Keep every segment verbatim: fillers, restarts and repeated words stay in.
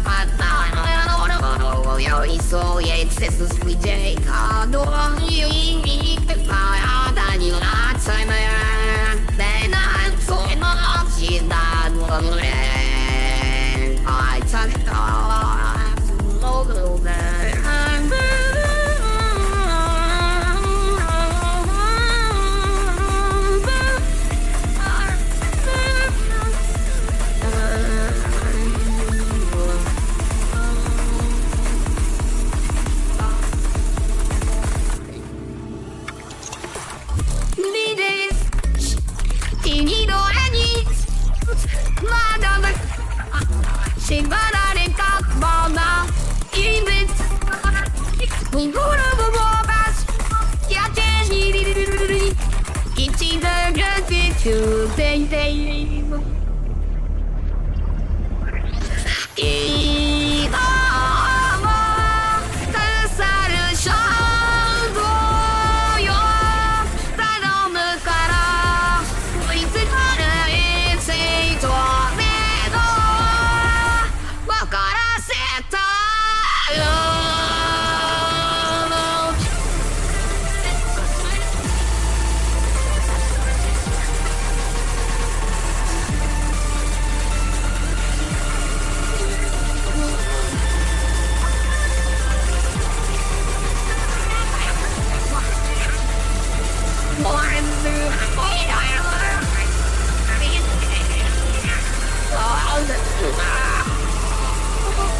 So jetzt ist es wie Jake, nur ich war da die Ratze mehr, denn ein Sohn auf sie da nur rein, I touched all over縛られたままいびつにぐるぐるばしやけにりりりりり一度が地球でいている今も刺さる衝動よ頼むからいつからいつと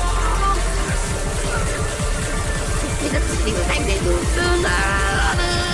It's